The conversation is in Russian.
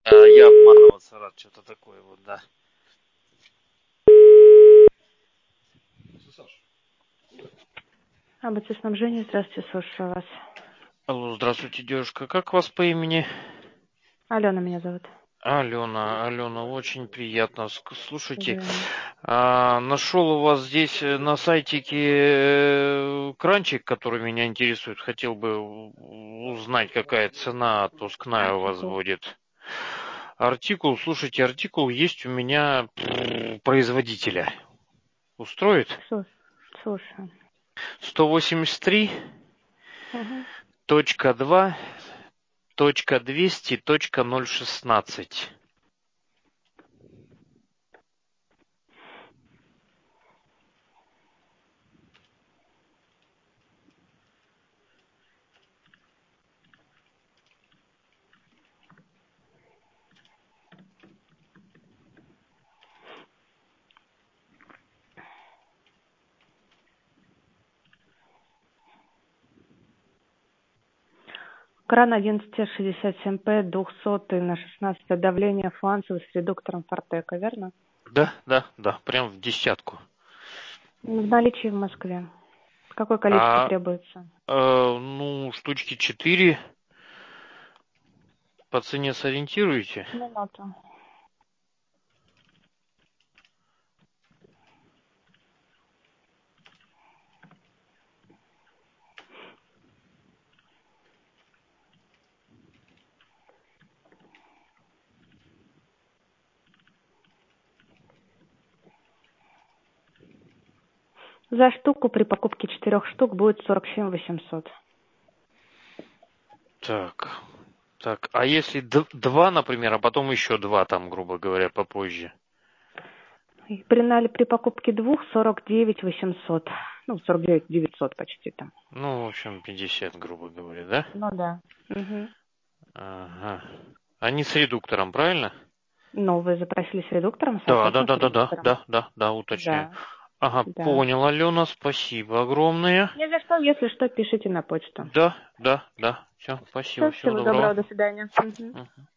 Я обманываться рад, что-то такое вот, да. АБЦ снабжения, здравствуйте, слушаю вас. Алло, здравствуйте, девушка. Как вас по имени? Алена меня зовут. Алена, очень приятно. Слушайте, Взаимно. нашел у вас здесь на сайтике кранчик, который меня интересует. Хотел бы узнать, какая цена отпускная у вас Артикул. будет. Слушайте, артикул есть у меня производителя. Устроит? Слушаю. 183. Угу. Точка 2. Точка 200. Точка 016. Кран 1167П, 200 на 16 давление фланцевый с редуктором Фортека, верно? Да, прям в десятку. В наличии в Москве. Какое количество требуется? Штучки 4. По цене сориентируете? Минуту. За штуку при покупке 4 штук будет 47 800. Так. А если 2, например, а потом еще 2 там, грубо говоря, попозже? И при покупке двух 49 800. 49 900 почти там. В общем, 50, грубо говоря, да? Ну да. Угу. Ага. Они с редуктором, правильно? Вы запросили с редуктором, Да, соответственно, с редуктором. уточняю. Да, Ага, да. понял, Алена, спасибо огромное. Не за что, если что, пишите на почту. Да. Все, спасибо, Все, всего всего доброго. доброго, до свидания. Мгм. Мгм.